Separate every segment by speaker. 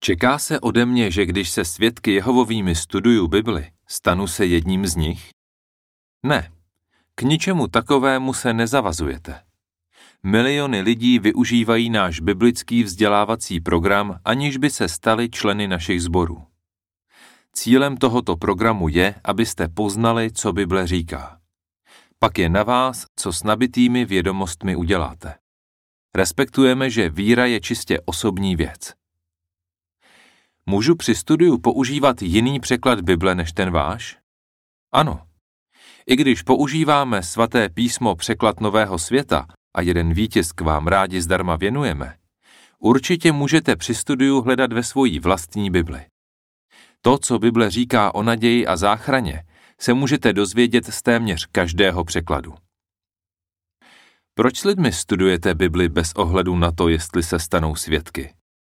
Speaker 1: Čeká se ode mě, že když se svědky Jehovovými studuju Bibli, stanu se jedním z nich? Ne, k ničemu takovému se nezavazujete. Miliony lidí využívají náš biblický vzdělávací program, aniž by se stali členy našich sborů. Cílem tohoto programu je, abyste poznali, co Bible říká. Pak je na vás, co s nabitými vědomostmi uděláte. Respektujeme, že víra je čistě osobní věc. Můžu při studiu používat jiný překlad Bible než ten váš? Ano. I když používáme svaté písmo překlad Nového světa a jeden výtisk vám rádi zdarma věnujeme, určitě můžete při studiu hledat ve svojí vlastní Bibli. To, co Bible říká o naději a záchraně, se můžete dozvědět z téměř každého překladu. Proč s lidmi studujete Bibli bez ohledu na to, jestli se stanou svědky?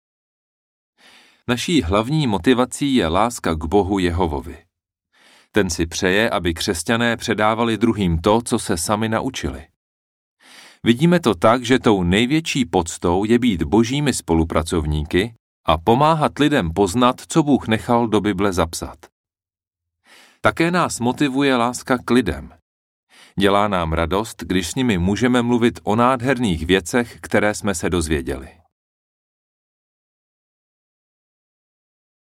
Speaker 1: Naší hlavní motivací je láska k Bohu Jehovovi. Ten si přeje, aby křesťané předávali druhým to, co se sami naučili. Vidíme to tak, že tou největší poctou je být božími spolupracovníky a pomáhat lidem poznat, co Bůh nechal do Bible zapsat. Také nás motivuje láska k lidem. Dělá nám radost, když s nimi můžeme mluvit o nádherných věcech, které jsme se dozvěděli.